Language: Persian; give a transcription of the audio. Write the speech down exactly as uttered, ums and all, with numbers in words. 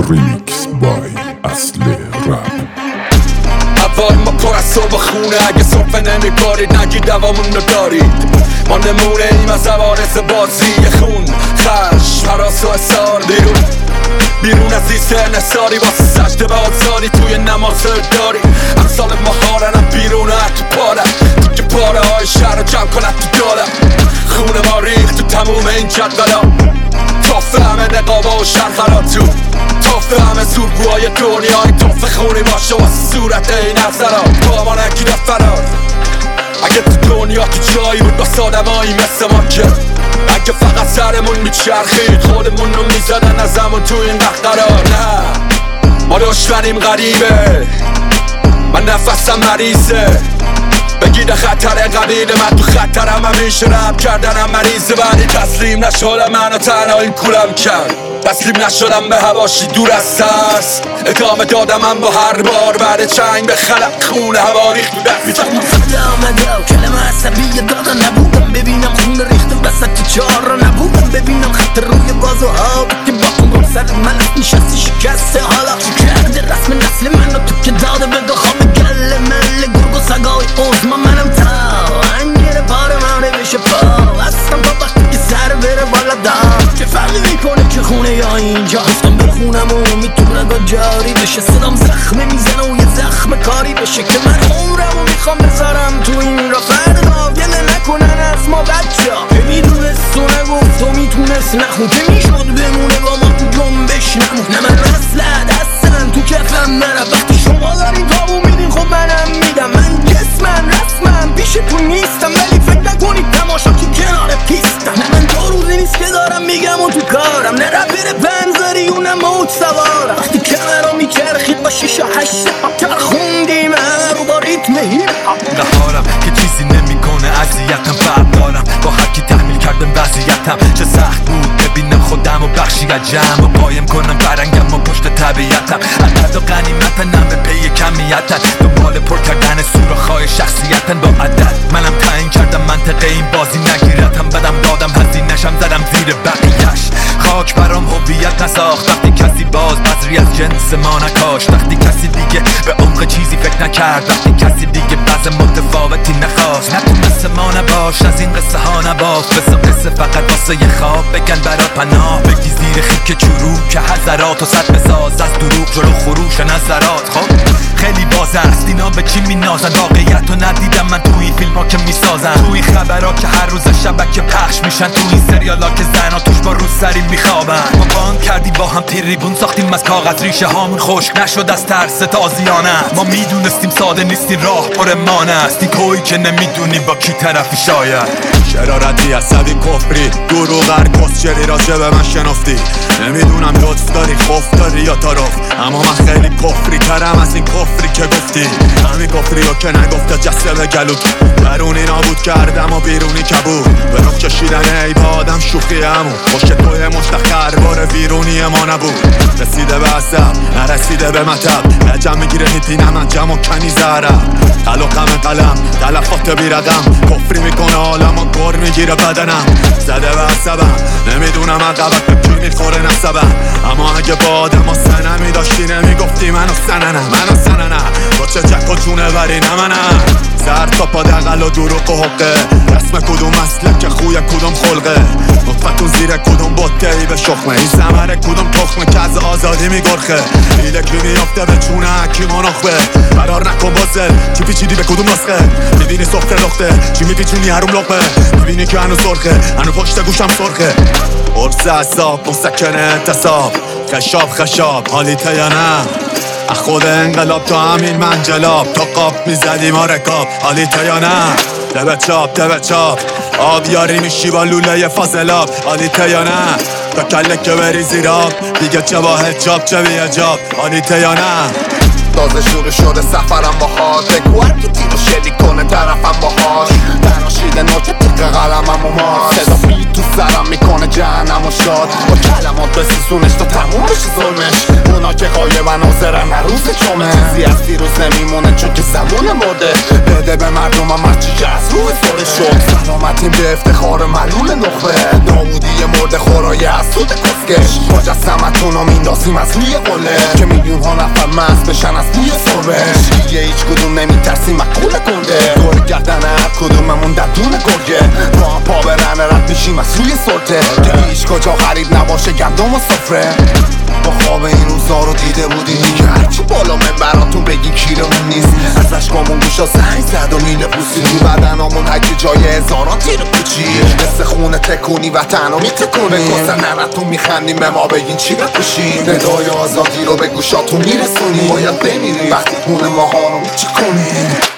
ریمیکس بای اصل رپ. هوای ما پر از صبح خونه، اگه صبح نمیبارید نگید دوامون رو دارید. ما نمونه ایم از عوارض بازی خون، خش، حراس و اصار. بیرون بیرون از این انحصاری واسه سجده به آزاری توی نماز داری. امثال مهارنم بیرون تو پارم، تیکه پاره های شهر رو جمع کنم تو دارم. خونه ما ریخت تو تموم این جدولا، توفه همه نقابه و شرخرا تو، توفه همه زورگوهای دنیا. این توفه خونی باشه واسه صورت این نظرا، با ما نگیره فرار. اگه تو دنیا تو جایی بود با آدمایی مثل ما که اگه فقط سرمون میچرخید خودمون رو میزدن ازمون تو این وقت قرار. نه ما دشمنیم غریبه، من نفسم مریضه. بگید خطر قبیله من تو خطرم، همیشه رب کردنم مریضه. ولی تسلیم نشدم من و تنهاییم کولم کرد، تسلیم نشدم به هواشی دور از ترس. ادامه دادم من با هر بار بعد چنگ به خلق خون هوا ریخت تو دست. آمده و کلمه عصبیه دادن نبودم، ببینم خون ریختم وسط چهار را نبودم. ببینم خط روی باز و آب که باقم رو سر من نشستی شکسته. حالا چی کرده رسم نسل من رو تو که داده به دو خواب گله مل گرگ و سگای عزما. منم تا انگیر پاره مانه بشه پا هستم تا وقتی که سر بره بالا دام. چه فرقی میکنه که خونه یا اینجا هستم بخونم و میتونه با جاری بشه. صدام زخمه میزنه و یه زخم کاری بشه که من عمرم و میخوام بذارم تو این را. فردا گله نکنن از ما بچه ها که میدونست و نگفت و میتونست نخون، که میشد بمونه با ما تو جنبش نمون. نه من اصلا دستن تو کفم نره، وقتی شما دارین تابو میدین خب منم میدم. من جسمم رسمم پیشتون نیستم، ولی فکر نکنید تماشا تو کنار پیستم. نه من دو روزی نیست که دارم میگم و تو کارم، نه رپر پنزاری و نه موج سوارم. وقتی کمرا میچرخید با شیش و هشت سپاکر خوندیم همه رو با ریتم هیپ هاپ. نهارم که چیزی نمیکنه اذیتم، فرق دارم با هر کی تحمیل کردم وضعیتم. چه سخت بود ببینم خودم و بخشی از جمع و قایم کنم فرنگم و پشت طبیعتم. عدد و غنیمتن همه پی کمیتن، دنبال پر کردن سوراخ‌های شخصیتن با عدد. منم تعیین کردم منطقه این بازی نگیرتم، بدم دادم هزینه‌شم زدم زیر بقیه‌اش. خاک برام هویت نساخت وقتی کسی باز بذری از جنس ما نکاشت. وقتی کسی دیگه به عمق چیزی فکر نکرد، وقتی کسی دیگه بعض متفاوتی نخواست. نه تو مثل ما نباش، از این قصه ها نباف. بسا قصه فقط واسه یه خواب بگن برات پناه. بگی زیر خیک چروک که حضرات و صد بساز از دروغ جلو خروش نظرات. خب خیلی باز است اینا به چی مینازن، واقعیت رو ندیدم من تو این فیلم ها که میسازن، تو این خبرها که هر روز شبکه پخش میشن، تو این سریال ها که زن توش با روز سری میخوابن. ما بان کردیم با هم تریبون ساختیم از کاغذ، ریشه هامون خشک نشد از ترس تازیانه. ما میدونستیم ساده نیستی راه پر مانه است، این کوی که نمیدونی با کی طرفی شاید. شرارتی عصبی کفری دروغ هر کسچری راجع به من شنفتی. نمیدونم لطف داری خوف داری یا طرف، اما من خیلی کفری ترم از این کفری که گفتی. همین کفری رو که نگفته جسته به گلوت، درونی نابود کردم و بیرونی کبود. به رخ کشیدن ای با آدم شوخی همون پشت توی مشتخر بار ویرونی ما نبود. رسیده به عصب نرسیده به مطب، لجم میگیره هیتی نه من جمع و کنی زهرم. قلقم قلم تلفات بی رقم، کفری میکنه حالم و گر میگیره بدنم. زده به عصبم نمیدونم عقبت به کی میخوره نسبم، اما اگه با آدم ها سنمی داشتی نمیگفتی منو سننم. منو سننم با چه چک و جونه بری نمنم. سر تا پا دقل و دروق و حقه، رسم کدوم مسلک خوی کدوم خلقه، نطفتون زیر کدوم بطه ای به شخمه، این زمره کدوم تخمه که از آزادی میگرخه. ایله کی میافته به چونه حکیم و نخبه، قرار نکن بازل چی پیچیدی به کدوم نسخه. میبینی سفره لخته چی میپیچونی هروم لقمه، میبینی که هنو سرخه هنو پشت گوشم سرخه. قرص اصاب مسکنه انتصاب، خشاب خشاب حالیته یا نه. از خود انقلاب تا همین منجلاب، تا قاب میزدیم ها رکاب حالیته یا نه. دبه چاپ دبه چاپ آبیاری میشی با لوله فاضلاب حالیته یا نه. تا کله که بری زیر آب دیگه چه با حجاب چه بی حجاب حالیته یا نه. تازه شروع شده سفرم با هات، بگو هر کی تیرو شدی کنه طرفم باهاش. تراشیده نوچه تیق قلمم و ماست، صدا بی تو سرم میکنه جهنم و شاد. با کلمات بسیزونش تا تموم بشه ظلمش، اونا که قایبن حاضرن هر روز جمعه چیزی از دیروز نمیمونه چون که زمان مرده بده به مردم هم هرچی که از روح ساله شد سلامتیم به افتخار ملول نخبه داودی مرده خورای حسود کسکش مجسمتون رو میندازیم از روی قله که میلیون ها نفر مست بشن از بوی صبحش دیگه هیچ کدوم نمیترسیم مقول گنده دور گردن هر کدوممون در دون گرگه با هم پا به رنه رد میشیم از روی سلطه که هیچ کجا غریب نباشه گندم و صفره با خواب این روزا رو دیده بودی که هرچی بالا منبراتون بگی کیرمون نیست از اشکامون گوشا زنگ زد و میله پوسیدی بدنامون هکی جای هزاران تیر کوچی مثل خونه تکونی وطن رو میتکونی به کسر ننتون میخندیم به ما بگین چی بپوشیم ندای آزادی رو به گوشاتون میرسونیم باید بمیریم وقتی خونه ماها رو میچکنیم